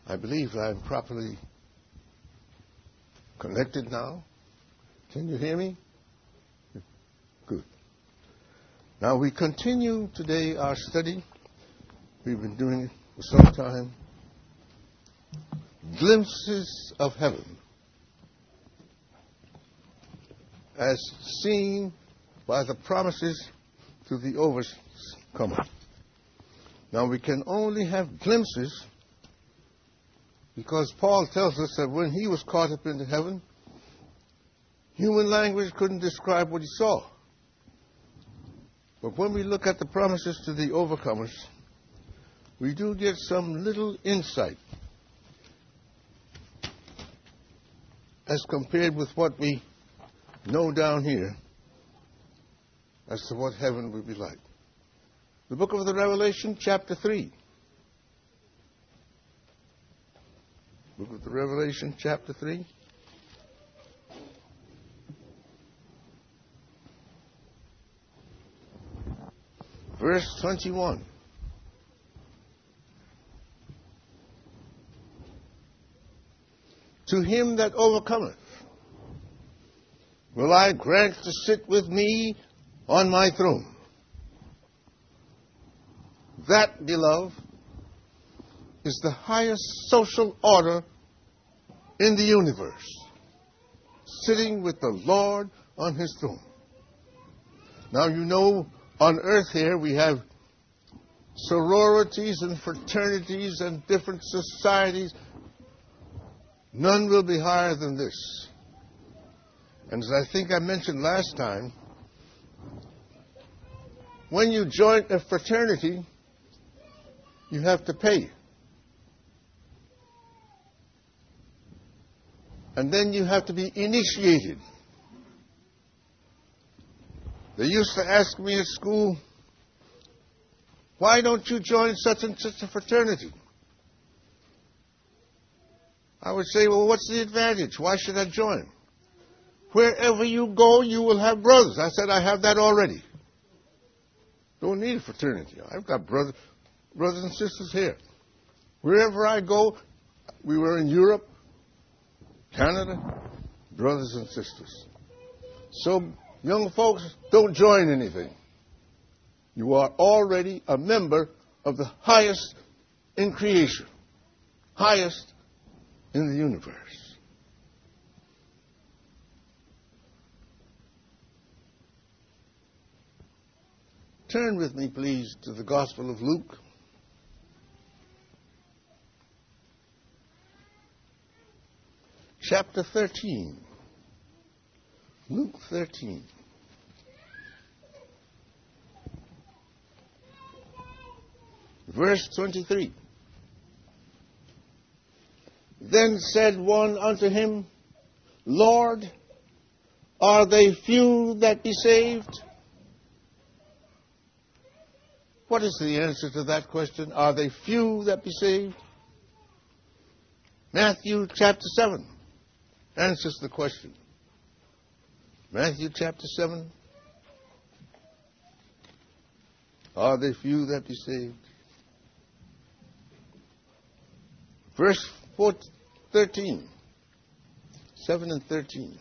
I believe I'm properly connected now. Can you hear me? Good. Now we continue today our study. We've been doing it for some time. Glimpses of heaven as seen by the promises to the overcomer. Now we can only have glimpses because Paul tells us that when he was caught up into heaven, human language couldn't describe what he saw. But when we look at the promises to the overcomers, we do get some little insight as compared with what we know down here as to what heaven will be like. The book of the Revelation, chapter 3. Book of the Revelation, chapter 3. Verse 21. To him that overcometh will I grant to sit with me on my throne. That, beloved, is the highest social order in the universe. Sitting with the Lord on his throne. Now you know, on earth here we have sororities and fraternities and different societies. None will be higher than this. And as I think I mentioned last time, when you join a fraternity, you have to pay. And then you have to be initiated. They used to ask me at school, why don't you join such and such a fraternity? I would say, well, what's the advantage? Why should I join? Wherever you go, you will have brothers. I said, I have that already. Don't need a fraternity. I've got brothers and sisters here. Wherever I go, we were in Europe, Canada, brothers and sisters. So, young folks, don't join anything. You are already a member of the highest in creation, highest in the universe. Turn with me, please, to the Gospel of Luke. Chapter 13. Luke 13. Verse 23. Then said one unto him, Lord, are they few that be saved? What is the answer to that question? Are they few that be saved? Matthew chapter 7 answers the question. Matthew chapter 7. Are they few that be saved? Verse 13. 7 and 13.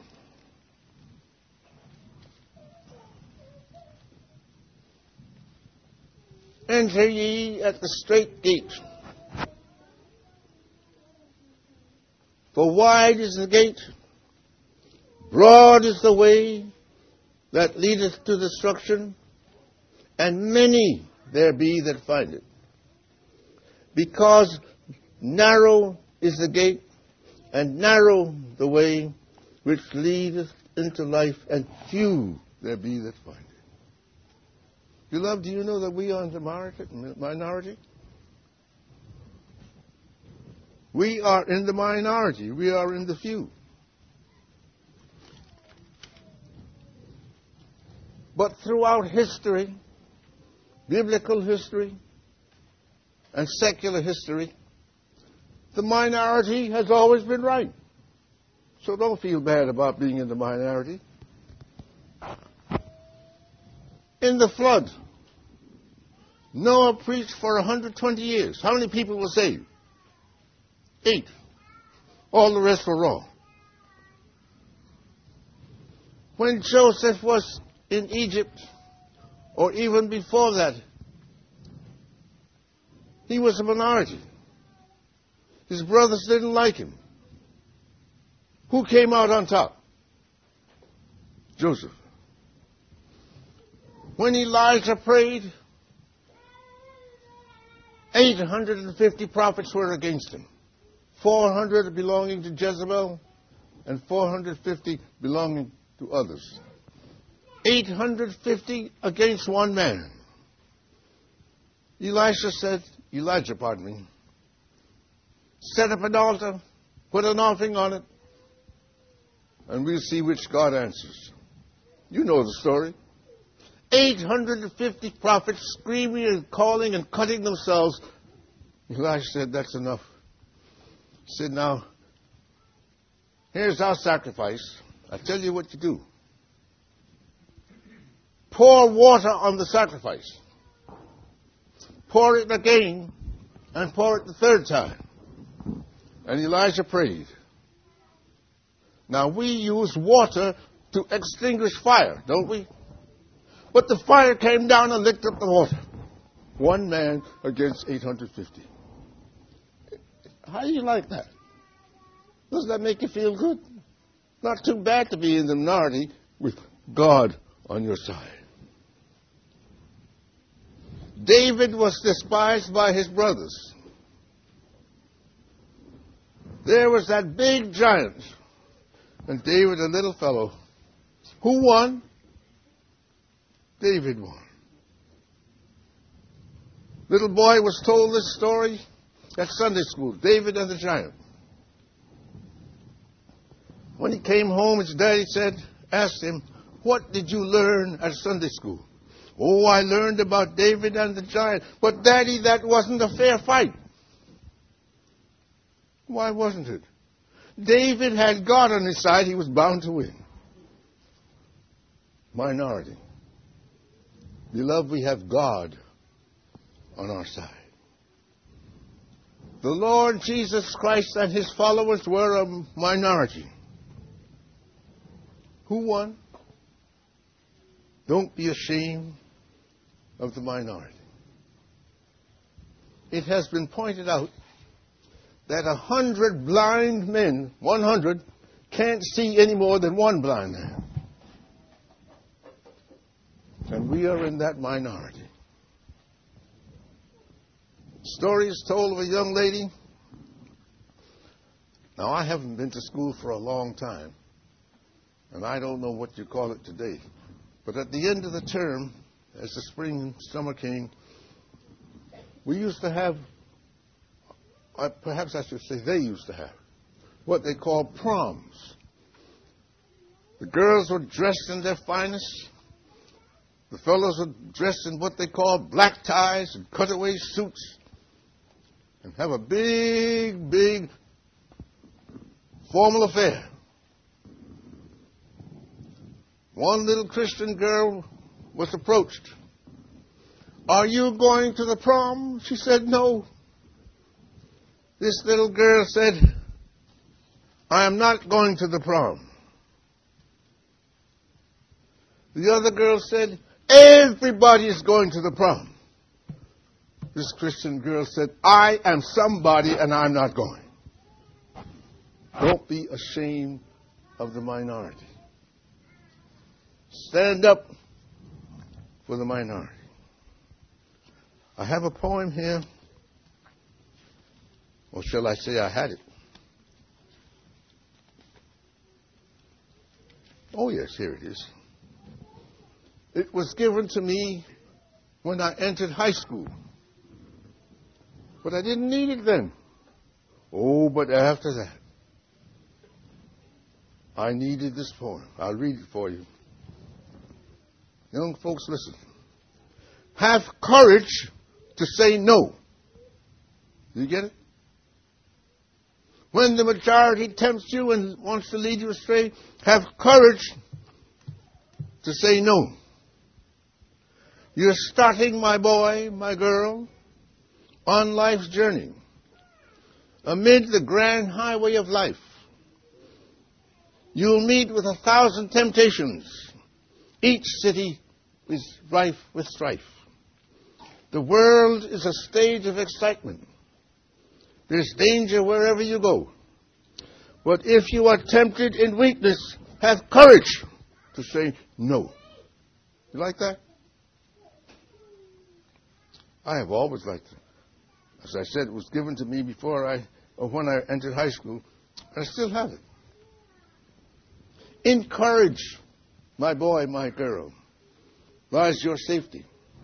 Enter ye at the strait gate. For wide is the gate, broad is the way that leadeth to destruction, and many there be that find it. Because narrow is the gate, and narrow the way which leadeth into life, and few there be that find it. Beloved, do you know that we are in the minority? We are in the minority. We are in the few. But throughout history, biblical history, and secular history, the minority has always been right. So don't feel bad about being in the minority. In the flood, Noah preached for 120 years. How many people were saved? 8. All the rest were wrong. When Joseph was in Egypt, or even before that, he was a minority. His brothers didn't like him. Who came out on top? Joseph. When Elijah prayed, 850 prophets were against him. 400 belonging to Jezebel and 450 belonging to others. 850 against one man. Elijah, set up an altar, put an offering on it, and we'll see which God answers. You know the story. 850 prophets screaming and calling and cutting themselves. Elijah said, that's enough. He said, now, here's our sacrifice. I'll tell you what you do. Pour water on the sacrifice. Pour it again, and pour it the third time. And Elijah prayed. Now, we use water to extinguish fire, don't we? But the fire came down and licked up the water. One man against 850. How do you like that? Doesn't that make you feel good? Not too bad to be in the minority with God on your side. David was despised by his brothers. There was that big giant, and David, a little fellow. Who won? David won. Little boy was told this story at Sunday school, David and the giant. When he came home, his daddy asked him, what did you learn at Sunday school? Oh, I learned about David and the giant. But Daddy, that wasn't a fair fight. Why wasn't it? David had God on his side. He was bound to win. Minority. Beloved, we have God on our side. The Lord Jesus Christ and his followers were a minority. Who won? Don't be ashamed of the minority. It has been pointed out that 100 blind men, 100, can't see any more than one blind man. And we are in that minority. Story is told of a young lady. Now, I haven't been to school for a long time, and I don't know what you call it today. But at the end of the term, as the spring and summer came, we used to have, perhaps I should say they used to have, what they call proms. The girls were dressed in their finest. The fellows were dressed in what they call black ties and cutaway suits, and have a big, big formal affair. One little Christian girl was approached. Are you going to the prom? She said, no. This little girl said, I am not going to the prom. The other girl said, everybody is going to the prom. This Christian girl said, I am somebody and I'm not going. Don't be ashamed of the minority. Stand up for the minority. I have a poem here. Or shall I say I had it? Oh, yes, here it is. It was given to me when I entered high school. But I didn't need it then. Oh, but after that, I needed this poem. I'll read it for you. Young folks, listen. Have courage to say no. You get it? When the majority tempts you and wants to lead you astray, have courage to say no. You're starting, my boy, my girl, on life's journey. amid the grand highway of life, you'll meet with 1,000 temptations. Each city is rife with strife. The world is a stage of excitement. There's danger wherever you go. But if you are tempted in weakness, have courage to say no. You like that? I have always liked it. As I said, it was given to me when I entered high school, and I still have it. Encourage, my boy, my girl, lies your safety.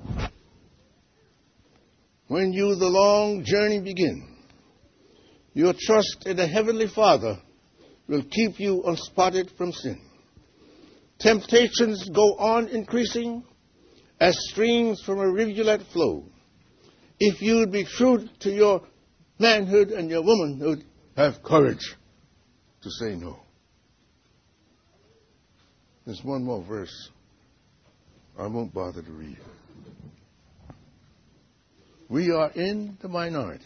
When you the long journey begin, your trust in a heavenly Father will keep you unspotted from sin. Temptations go on increasing as streams from a rivulet flow. If you would be true to your manhood and your womanhood, have courage to say no. There's one more verse I won't bother to read. We are in the minority.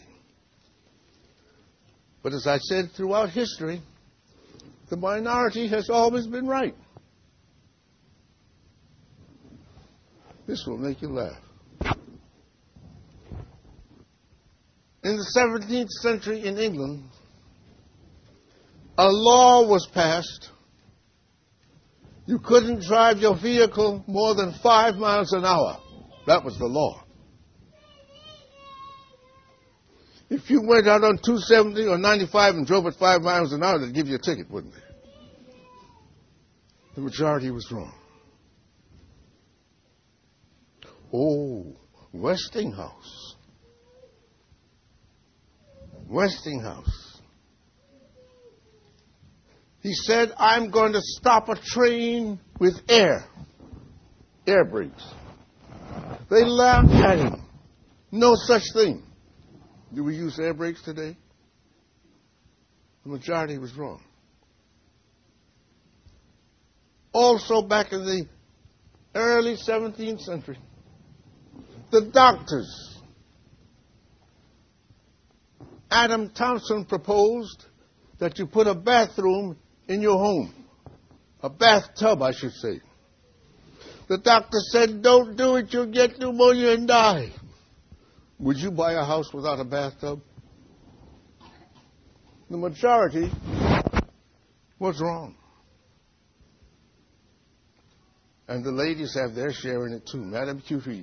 But as I said, throughout history, the minority has always been right. This will make you laugh. In the 17th century in England, a law was passed. You couldn't drive your vehicle more than 5 miles an hour. That was the law. If you went out on 270 or 95 and drove at 5 miles an hour, they'd give you a ticket, wouldn't they? The majority was wrong. Oh, Westinghouse. Westinghouse. He said, I'm going to stop a train with air brakes. They laughed at him. No such thing. Do we use air brakes today? The majority was wrong. Also, back in the early 17th century, the doctors, Adam Thompson proposed that you put a bathroom in your home. A bathtub, I should say. The doctor said, don't do it, you'll get pneumonia and die. Would you buy a house without a bathtub? The majority was wrong. And the ladies have their share in it too. Madame Curie.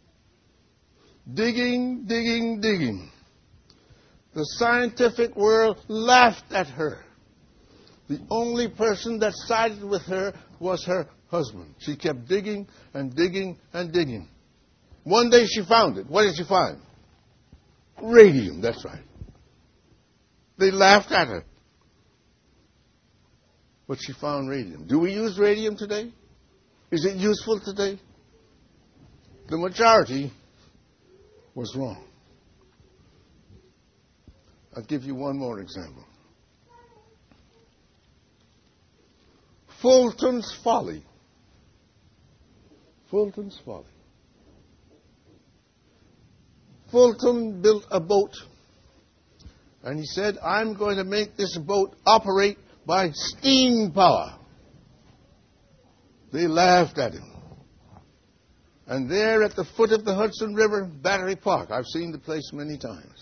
Digging, digging, digging. The scientific world laughed at her. The only person that sided with her was her husband. She kept digging and digging and digging. One day she found it. What did she find? Radium, that's right. They laughed at her. But she found radium. Do we use radium today? Is it useful today? The majority was wrong. I'll give you one more example. Fulton's Folly. Fulton's Folly. Fulton built a boat, and he said, I'm going to make this boat operate by steam power. They laughed at him. And there at the foot of the Hudson River, Battery Park, I've seen the place many times.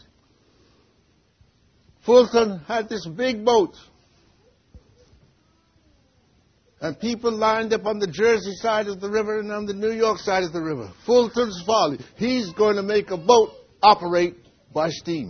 Fulton had this big boat. And people lined up on the Jersey side of the river and on the New York side of the river. Fulton's Folly. He's going to make a boat operate by steam.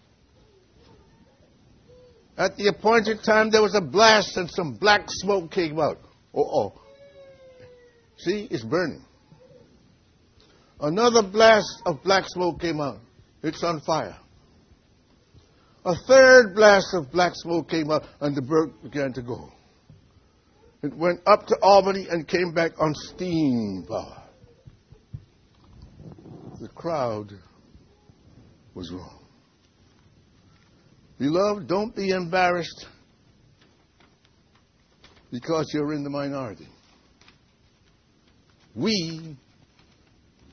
At the appointed time, there was a blast and some black smoke came out. Uh-oh. See, it's burning. Another blast of black smoke came out. It's on fire. A third blast of black smoke came out, and the boat began to go. It went up to Albany and came back on steam power. The crowd was wrong. Beloved, don't be embarrassed because you're in the minority. We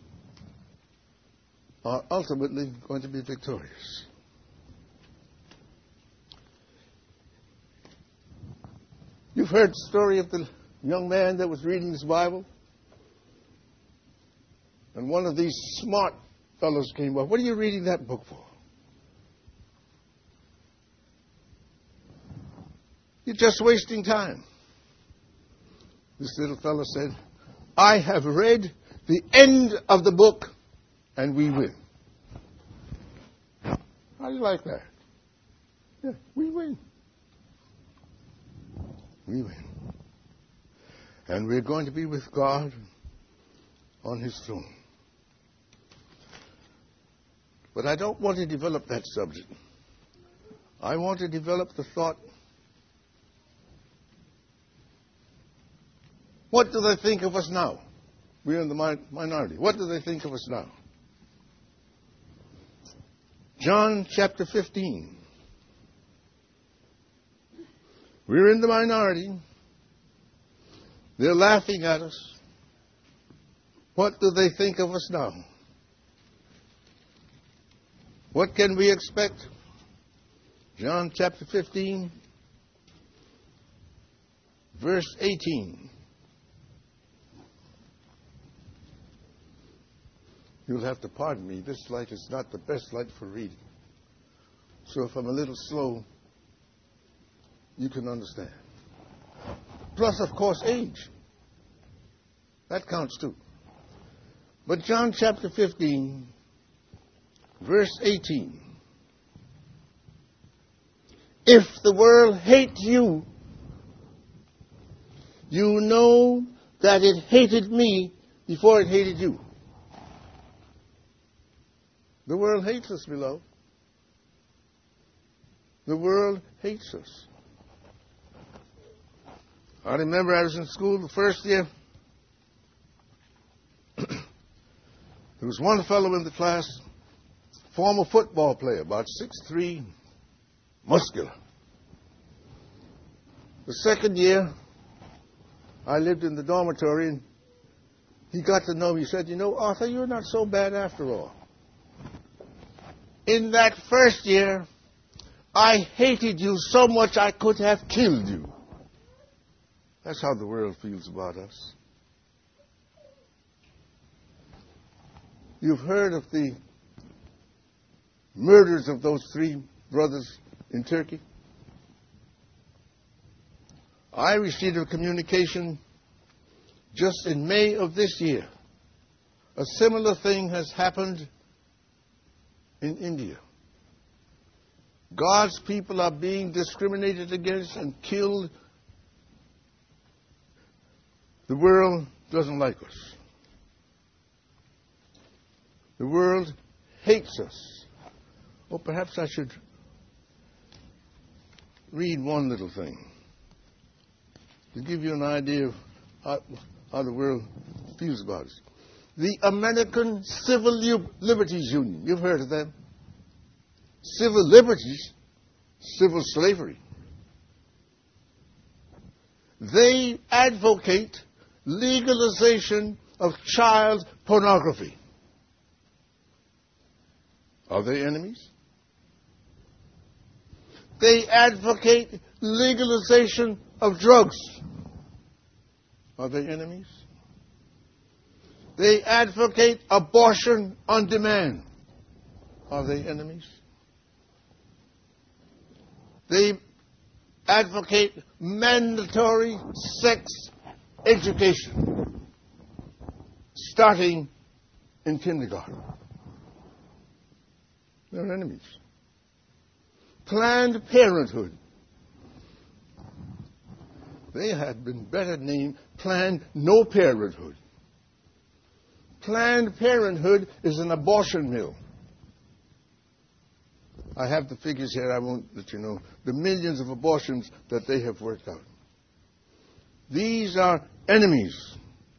are ultimately going to be victorious. You've heard the story of the young man that was reading his Bible? And one of these smart fellows came up. What are you reading that book for? You're just wasting time. This little fellow said, I have read the end of the book and we win. How do you like that? Yeah, we win. We win. And we're going to be with God on His throne. But I don't want to develop that subject. I want to develop the thought, what do they think of us now? We're in the minority. What do they think of us now? John chapter 15. We're in the minority. They're laughing at us. What do they think of us now? What can we expect? John chapter 15, verse 18. You'll have to pardon me. This light is not the best light for reading. So if I'm a little slow, you can understand. Plus, of course, age. That counts too. But John chapter 15, verse 18. If the world hates you, you know that it hated me before it hated you. The world hates us, beloved. The world hates us. I remember I was in school the first year. There was one fellow in the class, former football player, about 6'3", muscular. The second year, I lived in the dormitory, and he got to know me. He said, you know, Arthur, you're not so bad after all. In that first year, I hated you so much I could have killed you. That's how the world feels about us. You've heard of the murders of those 3 brothers in Turkey? I received a communication just in May of this year. A similar thing has happened in India. God's people are being discriminated against and killed. The world doesn't like us. The world hates us. Well, perhaps I should read one little thing to give you an idea of how the world feels about us. The American Civil Liberties Union. You've heard of them. Civil liberties, civil slavery. They advocate legalization of child pornography. Are they enemies? They advocate legalization of drugs. Are they enemies? They advocate abortion on demand. Are they enemies? They advocate mandatory sex education starting in kindergarten. They're enemies. Planned Parenthood. They had been better named Planned No Parenthood. Planned Parenthood is an abortion mill. I have the figures here. I won't let you know. The millions of abortions that they have worked out. These are enemies.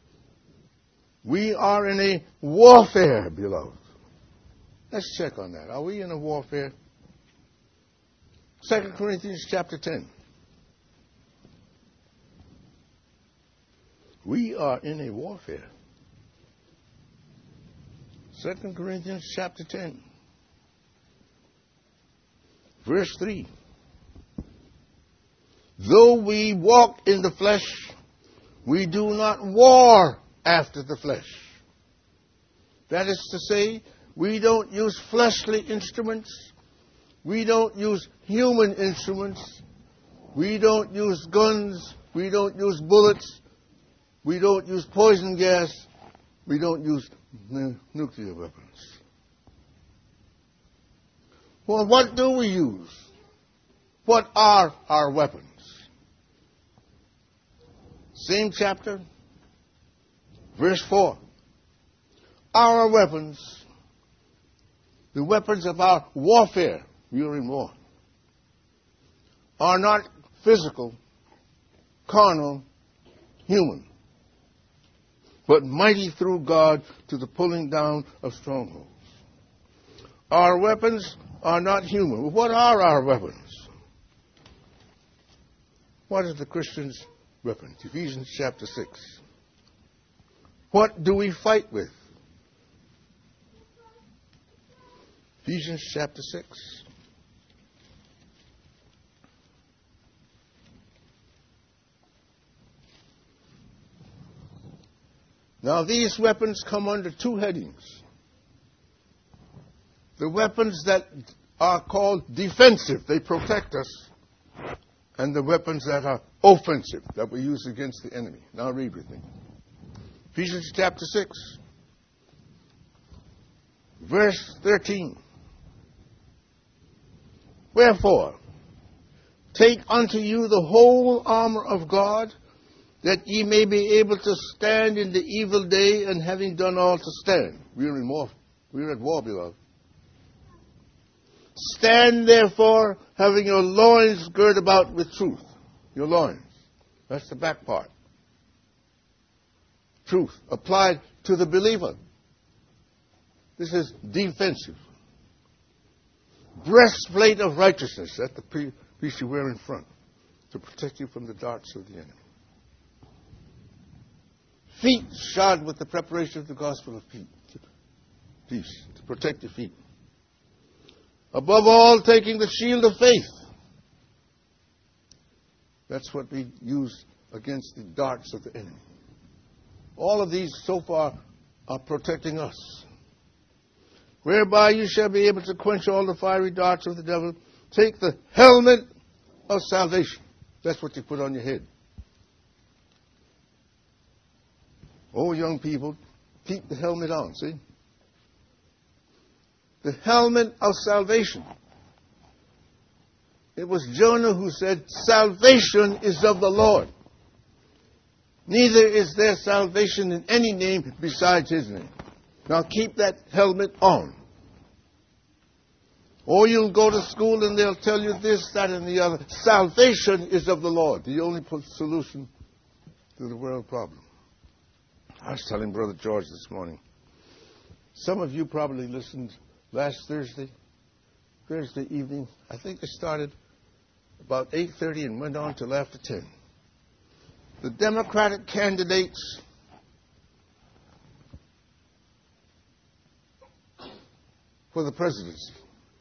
We are in a warfare, beloved. Let's check on that. Are we in a warfare? 2 Corinthians chapter 10. We are in a warfare. 2 Corinthians chapter 10. Verse 3. though we walk in the flesh, we do not war after the flesh. That is to say, we don't use fleshly instruments. We don't use human instruments. We don't use guns. We don't use bullets. We don't use poison gas. We don't use nuclear weapons. Well, what do we use? What are our weapons? Same chapter, verse 4. Our weapons, the weapons of our warfare, we are in war, are not physical, carnal, human, but mighty through God to the pulling down of strongholds. Our weapons are not human. What are our weapons? What is the Christian's weapon? Ephesians chapter 6. What do we fight with? Ephesians chapter 6. Now these weapons come under two headings. The weapons that are called defensive, they protect us, and the weapons that are offensive, that we use against the enemy. Now read with me. Ephesians chapter 6, verse 13. Wherefore, take unto you the whole armor of God, that ye may be able to stand in the evil day, and having done all to stand. We're at war, beloved. Stand therefore, having your loins girt about with truth. Your loins. That's the back part. Truth applied to the believer. This is defensive. Breastplate of righteousness. That's the piece you wear in front to protect you from the darts of the enemy. Feet shod with the preparation of the gospel of peace to protect your feet. Above all, taking the shield of faith. That's what we use against the darts of the enemy. All of these so far are protecting us. Whereby you shall be able to quench all the fiery darts of the devil. Take the helmet of salvation. That's what you put on your head. Oh, young people, keep the helmet on, see? The helmet of salvation. It was Jonah who said, salvation is of the Lord. Neither is there salvation in any name besides his name. Now keep that helmet on. Or you'll go to school and they'll tell you this, that, and the other. Salvation is of the Lord. The only solution to the world problem. I was telling Brother George this morning. Some of you probably listened last Thursday evening. I think it started about 8:30 and went on till after 10. The Democratic candidates for the presidency,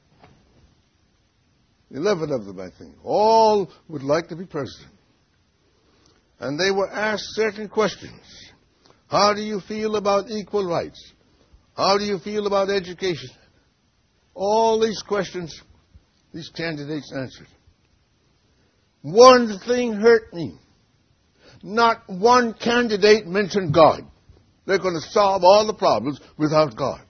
11 of them, I think, all would like to be president. And they were asked certain questions. How do you feel about equal rights? How do you feel about education? All these questions, these candidates answered. One thing hurt me. Not one candidate mentioned God. They're going to solve all the problems without God.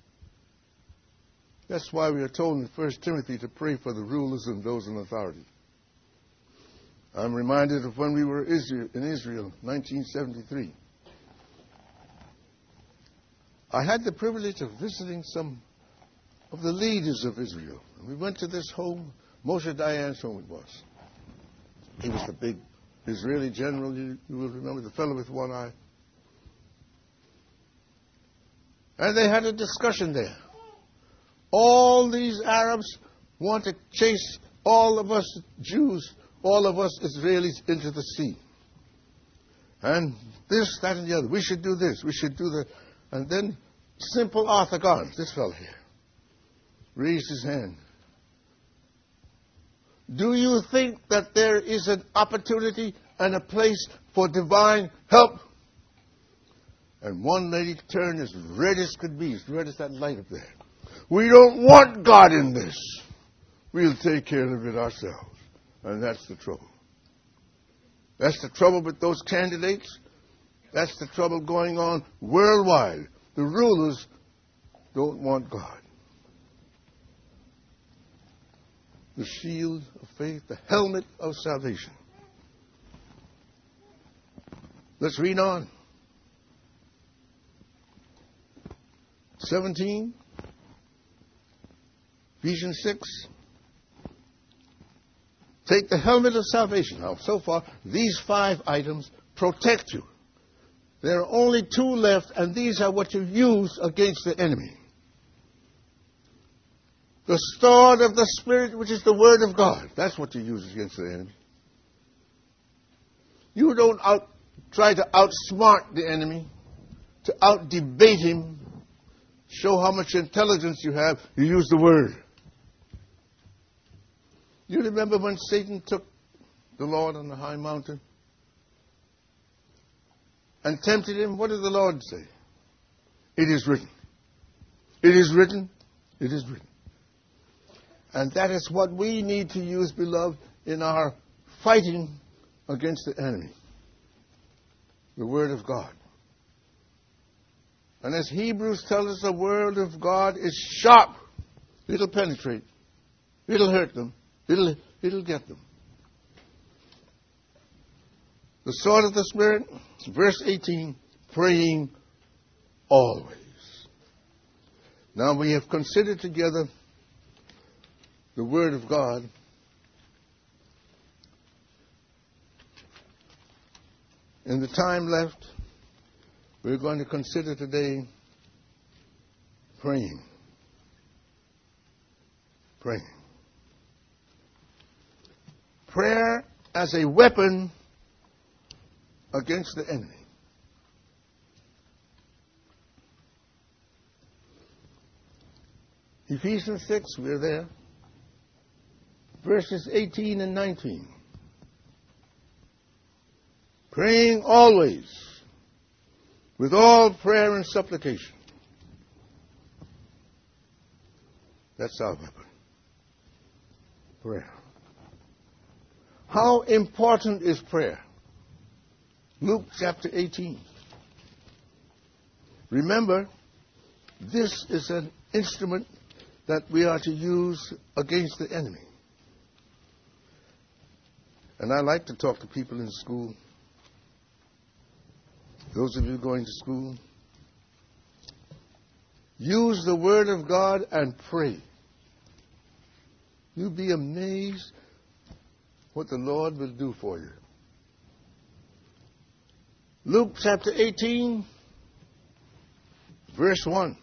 That's why we are told in 1 Timothy to pray for the rulers and those in authority. I'm reminded of when we were in Israel, 1973. I had the privilege of visiting some of the leaders of Israel. And we went to this home, Moshe Dayan's home it was. He was the big Israeli general, you will remember, the fellow with one eye. And they had a discussion there. All these Arabs want to chase all of us Jews, all of us Israelis into the sea. And this, that, and the other. We should do this. We should do that. And then simple Arthur Garnes, this fellow here, raised his hand. Do you think that there is an opportunity and a place for divine help? And one lady turned as red as could be, as red as that light up there. We don't want God in this. We'll take care of it ourselves. And that's the trouble. That's the trouble with those candidates. That's the trouble going on worldwide. The rulers don't want God. The shield of faith, the helmet of salvation. Let's read on. 17, Ephesians 6. Take the helmet of salvation. Now, so far, these 5 items protect you. There are only 2 left, and these are what you use against the enemy. The sword of the Spirit, which is the Word of God. That's what you use against the enemy. You don't try to outsmart the enemy, to out-debate him, show how much intelligence you have. You use the Word. You remember when Satan took the Lord on the high mountain and tempted him? What did the Lord say? It is written. It is written. It is written. And that is what we need to use, beloved, in our fighting against the enemy. The Word of God. And as Hebrews tells us, the Word of God is sharp. It'll penetrate. It'll hurt them. It'll get them. The sword of the Spirit, verse 18, praying always. Now we have considered together the Word of God. In the time left, we're going to consider today praying. Praying. Prayer as a weapon against the enemy. Ephesians 6, we're there. Verses 18 and 19. Praying always with all prayer and supplication. That's our weapon. Prayer. How important is prayer? Luke chapter 18. Remember, this is an instrument that we are to use against the enemy. And I like to talk to people in school. Those of you going to school, use the Word of God and pray. You'll be amazed what the Lord will do for you. Luke chapter 18, verse 1.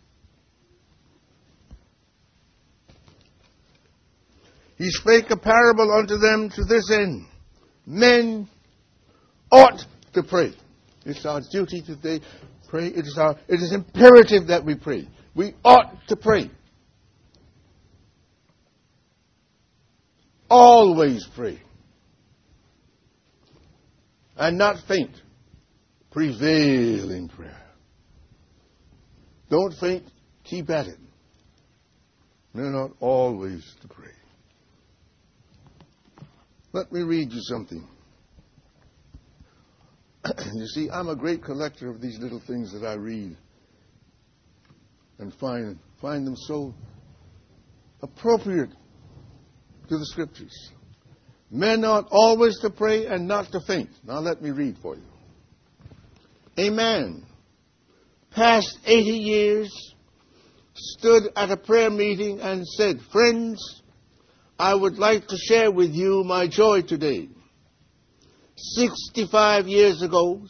He spake a parable unto them to this end. Men ought to pray. It's our duty today. Pray. It is imperative that we pray. We ought to pray. Always pray. And not faint. Prevail in prayer. Don't faint. Keep at it. Men ought always to pray. Let me read you something. You see, I'm a great collector of these little things that I read and find them so appropriate to the Scriptures. Men ought always to pray and not to faint. Now let me read for you. A man, past 80 years, stood at a prayer meeting and said, "Friends, I would like to share with you my joy today. 65 years ago,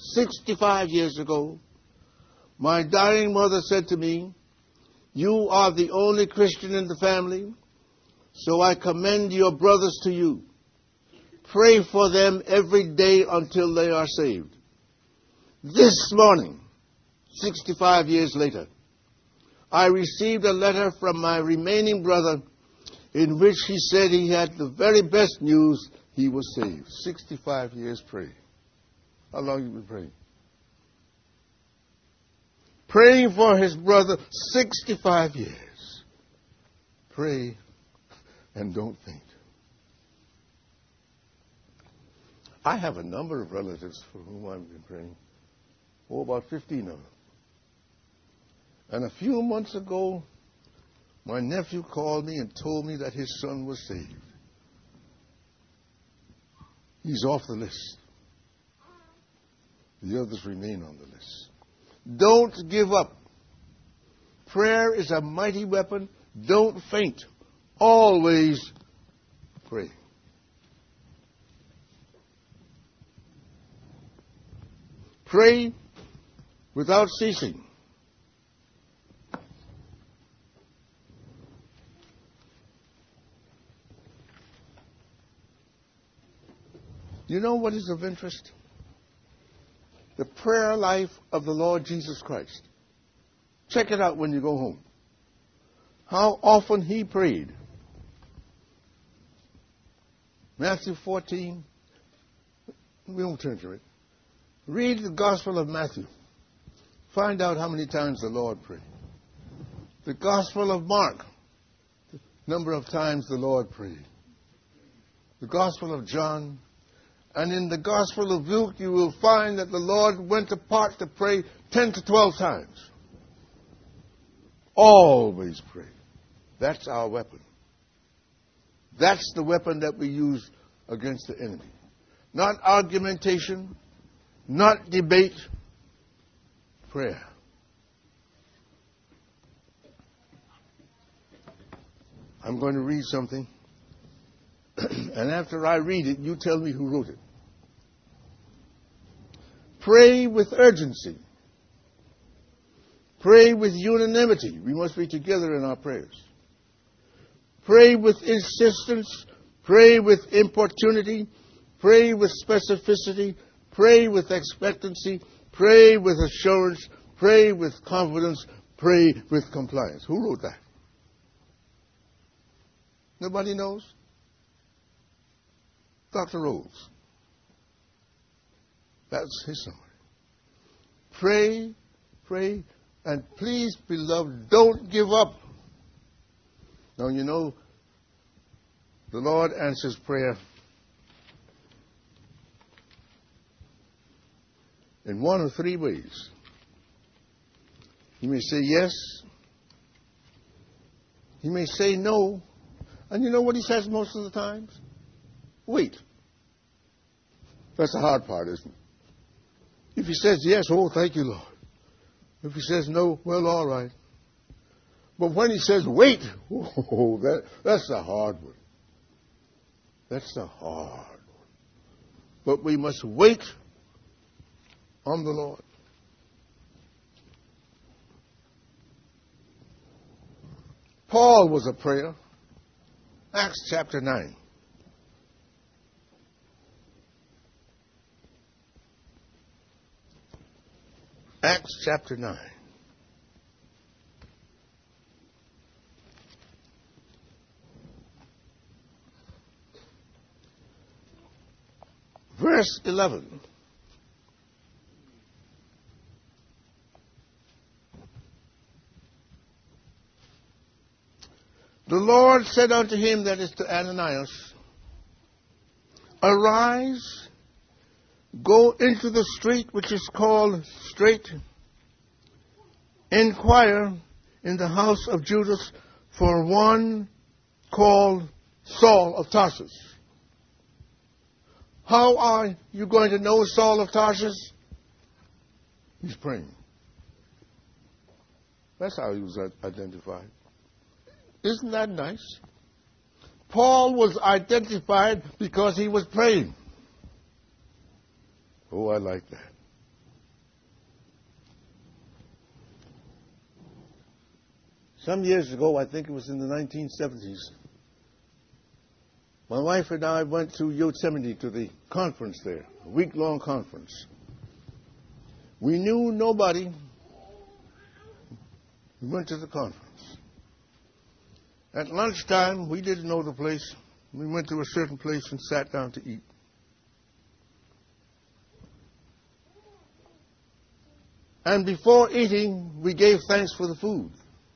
my dying mother said to me, 'You are the only Christian in the family, so I commend your brothers to you. Pray for them every day until they are saved.' This morning, 65 years later, I received a letter from my remaining brother in which he said he had the very best news, he was saved. 65 years praying. How long have you been praying? Praying for his brother 65 years. Pray and don't faint. I have a number of relatives for whom I've been praying. Oh, about 15 of them. And a few months ago, my nephew called me and told me that his son was saved. He's off the list. The others remain on the list. Don't give up. Prayer is a mighty weapon. Don't faint. Always pray. Pray without ceasing. You know what is of interest? The prayer life of the Lord Jesus Christ. Check it out when you go home. How often he prayed. Matthew 14. We won't turn to it. Read the Gospel of Matthew. Find out how many times the Lord prayed. The Gospel of Mark. The number of times the Lord prayed. The Gospel of John. And in the Gospel of Luke, you will find that the Lord went apart to pray 10 to 12 times. Always pray. That's our weapon. That's the weapon that we use against the enemy. Not argumentation, not debate, prayer. I'm going to read something. And after I read it, you tell me who wrote it. Pray with urgency. Pray with unanimity. We must be together in our prayers. Pray with insistence. Pray with importunity. Pray with specificity. Pray with expectancy. Pray with assurance. Pray with confidence. Pray with compliance. Who wrote that? Nobody knows? Dr. Rose. That's his summary. Pray, pray, and please, beloved, don't give up. Now, you know, the Lord answers prayer in one of three ways. He may say yes. He may say no. And you know what he says most of the times? Wait. That's the hard part, isn't it? If he says yes, oh, thank you, Lord. If he says no, well, all right. But when he says wait, oh, that's the hard one. That's the hard one. But we must wait on the Lord. Paul was a prayer. Acts chapter 9. Acts chapter 9. Verse 11. The Lord said unto him, that is to Ananias, arise, go into the street which is called Straight, inquire in the house of Judas for one called Saul of Tarsus. How are you going to know Saul of Tarsus? He's praying. That's how he was identified. Isn't that nice? Paul was identified because he was praying. Oh, I like that. Some years ago, I think it was in the 1970s, my wife and I went to Yosemite to the conference there, a week-long conference. We knew nobody. We went to the conference. At lunchtime, we didn't know the place. We went to a certain place and sat down to eat. And before eating, we gave thanks for the food.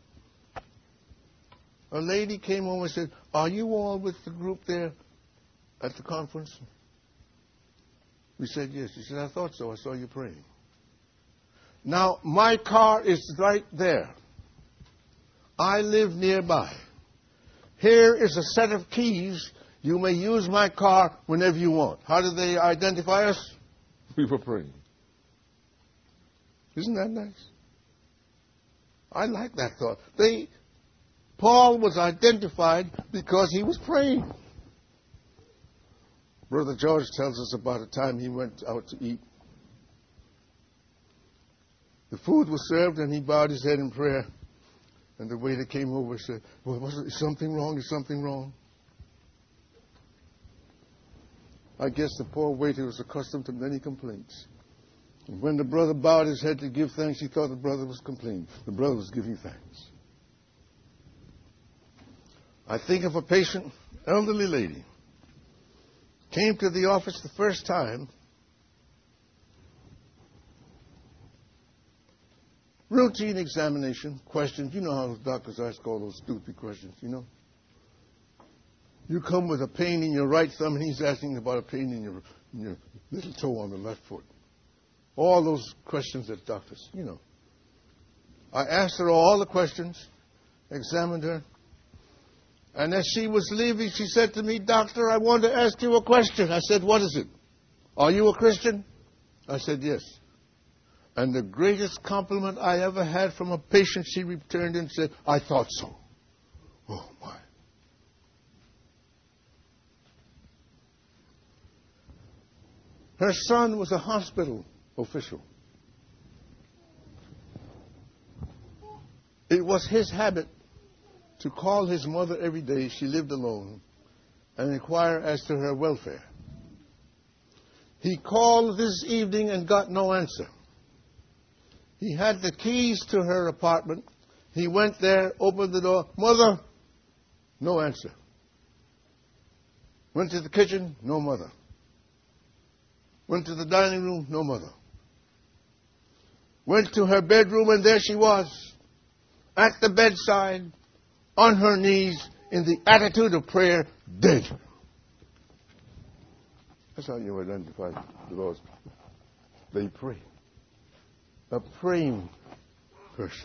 A lady came over and said, "Are you all with the group there at the conference?" We said, "Yes." She said, "I thought so. I saw you praying." Now, my car is right there. I live nearby. Here is a set of keys. You may use my car whenever you want. How did they identify us? We were praying. Isn't that nice? I like that thought. Paul was identified because he was praying. Brother George tells us about a time he went out to eat. The food was served and he bowed his head in prayer. And the waiter came over and said, "Well, is something wrong? Is something wrong?" I guess the poor waiter was accustomed to many complaints. And when the brother bowed his head to give thanks, he thought the brother was complaining. The brother was giving thanks. I think of a patient, elderly lady, came to the office the first time. Routine examination, questions. You know how doctors ask all those stupid questions, you know. You come with a pain in your right thumb, and he's asking about a pain in your little toe on the left foot. All those questions that doctors, you know. I asked her all the questions, examined her, and as she was leaving, she said to me, "Doctor, I want to ask you a question." I said, "What is it? Are you a Christian?" I said, "Yes." And the greatest compliment I ever had from a patient, she returned and said, "I thought so." Oh, my. Her son was a hospital official. It was his habit to call his mother every day, she lived alone, and inquire as to her welfare. He called this evening and got no answer. He had the keys to her apartment. He went there, opened the door. "Mother," no answer. Went to the kitchen, no mother. Went to the dining room, no mother. Went to her bedroom, and there she was, at the bedside, on her knees, in the attitude of prayer, dead. That's how you identify the Lord's people. They pray. A praying person.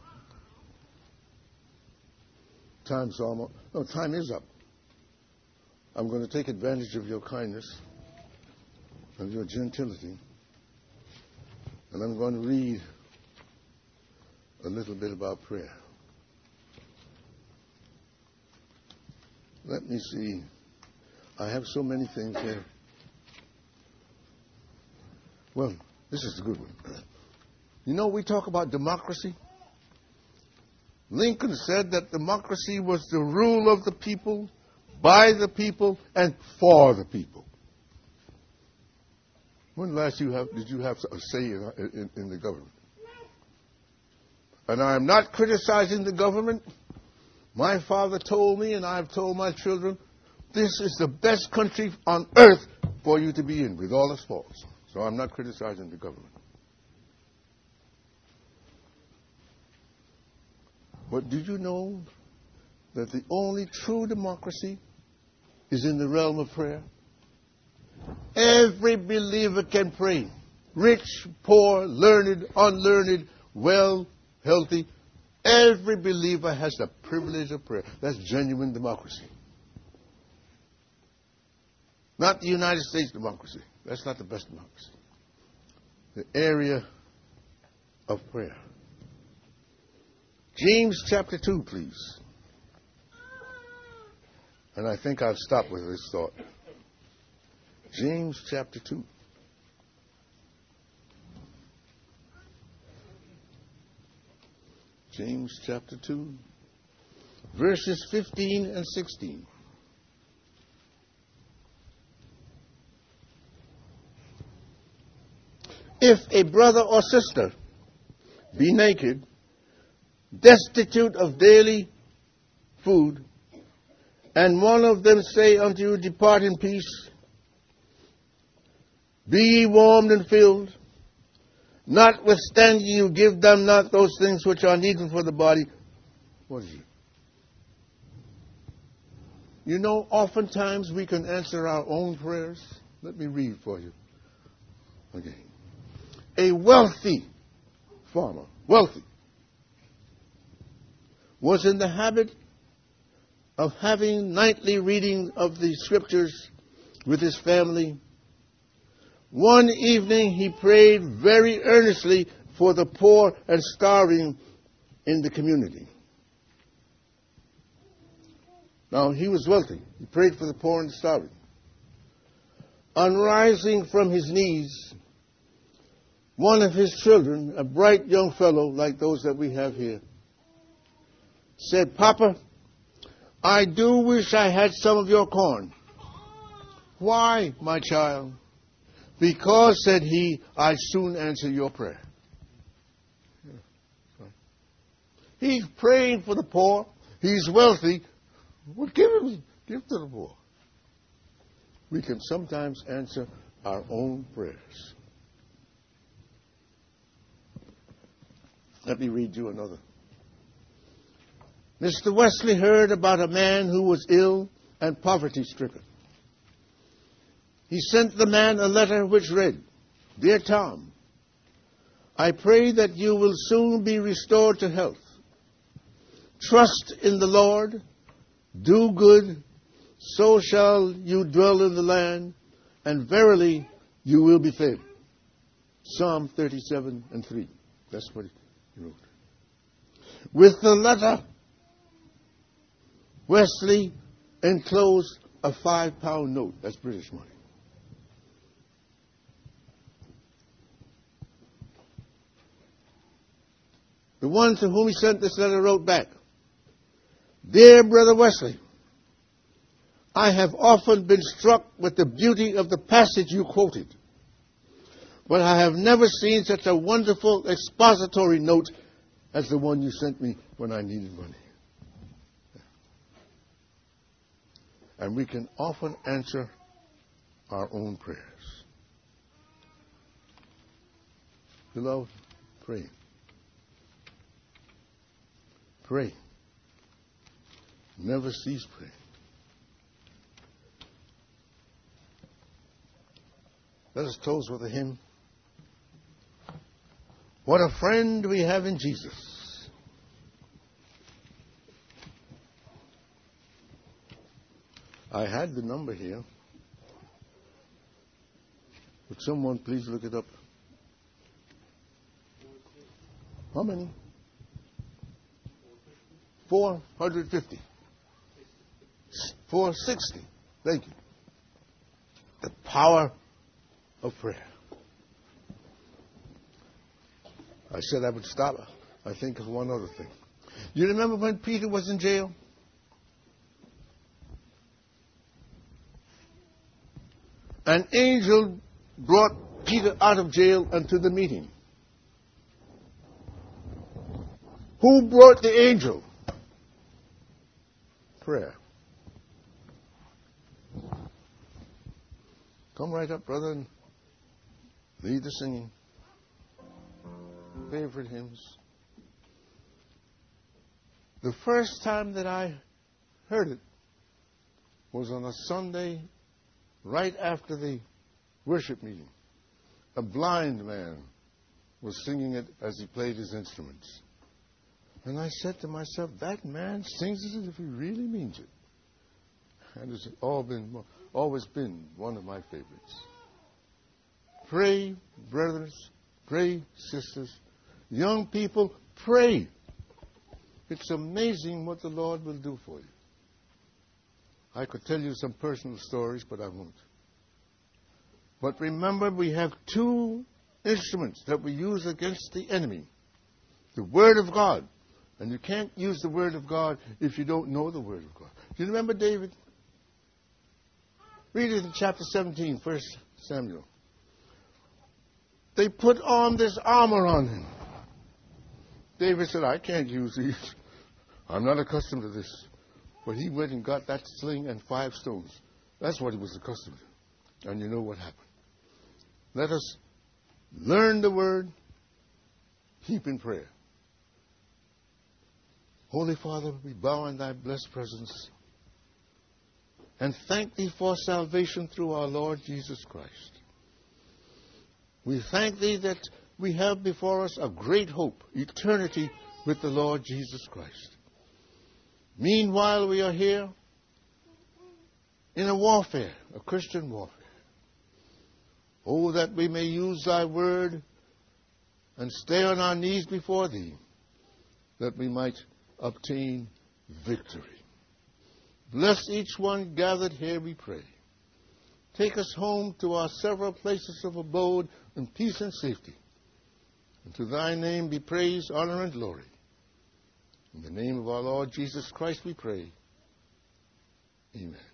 Time is up. I'm going to take advantage of your kindness and your gentility, and I'm going to read a little bit about prayer. Let me see. I have so many things here. Well, this is a good one. You know, we talk about democracy. Lincoln said that democracy was the rule of the people, by the people, and for the people. When last did you have a say in the government? And I am not criticizing the government. My father told me, and I've told my children, this is the best country on earth for you to be in, with all its faults. So I'm not criticizing the government. But did you know that the only true democracy is in the realm of prayer? Every believer can pray. Rich, poor, learned, unlearned, well, healthy. Every believer has the privilege of prayer. That's genuine democracy. Not the United States democracy. That's not the best democracy. The area of prayer. James chapter 2, please. And I think I'll stop with this thought. James chapter 2. James chapter 2, verses 15 and 16. If a brother or sister be naked, destitute of daily food, and one of them say unto you, Depart in peace, be ye warmed and filled, notwithstanding you give them not those things which are needful for the body, what is it? You know, oftentimes we can answer our own prayers. Let me read for you again. A wealthy farmer, was in the habit of having nightly reading of the scriptures with his family. One evening he prayed very earnestly for the poor and starving in the community. Now, he was wealthy. He prayed for the poor and the starving. On rising from his knees, one of his children, a bright young fellow like those that we have here, said, Papa, I do wish I had some of your corn. Why, my child? Because, said he, I soon answer your prayer. He's praying for the poor. He's wealthy. Well, give to the poor. We can sometimes answer our own prayers. Let me read you another. Mr. Wesley heard about a man who was ill and poverty-stricken. He sent the man a letter which read, Dear Tom, I pray that you will soon be restored to health. Trust in the Lord. Do good, so shall you dwell in the land, and verily you will be fed. Psalm 37:3. That's what he wrote. With the letter, Wesley enclosed a £5 note. That's British money. The one to whom he sent this letter wrote back, Dear Brother Wesley, I have often been struck with the beauty of the passage you quoted, but I have never seen such a wonderful expository note as the one you sent me when I needed money. And we can often answer our own prayers. Beloved, pray. Pray. Never cease praying. Let us close with a hymn. What a friend we have in Jesus. I had the number here. Would someone please look it up? How many? 450. 460. Thank you. The power of prayer. I said I would stop. I think of one other thing. You remember when Peter was in jail? An angel brought Peter out of jail and to the meeting. Who brought the angel? Prayer. Come right up, brother, and lead the singing. Favorite hymns. The first time that I heard it was on a Sunday right after the worship meeting. A blind man was singing it as he played his instruments. And I said to myself, that man sings it as if he really means it. And it's always been one of my favorites. Pray, brothers, pray, sisters, young people, pray. It's amazing what the Lord will do for you. I could tell you some personal stories, but I won't. But remember, we have two instruments that we use against the enemy. The Word of God. And you can't use the Word of God if you don't know the Word of God. Do you remember David? Read it in chapter 17, 1 Samuel. They put on this armor on him. David said, I can't use these. I'm not accustomed to this. But he went and got that sling and 5 stones. That's what he was accustomed to. And you know what happened. Let us learn the word, keep in prayer. Holy Father, we bow in thy blessed presence and thank thee for salvation through our Lord Jesus Christ. We thank thee that we have before us a great hope, eternity with the Lord Jesus Christ. Meanwhile, we are here in a warfare, a Christian warfare. Oh, that we may use thy word and stay on our knees before thee, that we might obtain victory. Bless each one gathered here, we pray. Take us home to our several places of abode in peace and safety. And to thy name be praise, honor, and glory. In the name of our Lord Jesus Christ we pray. Amen.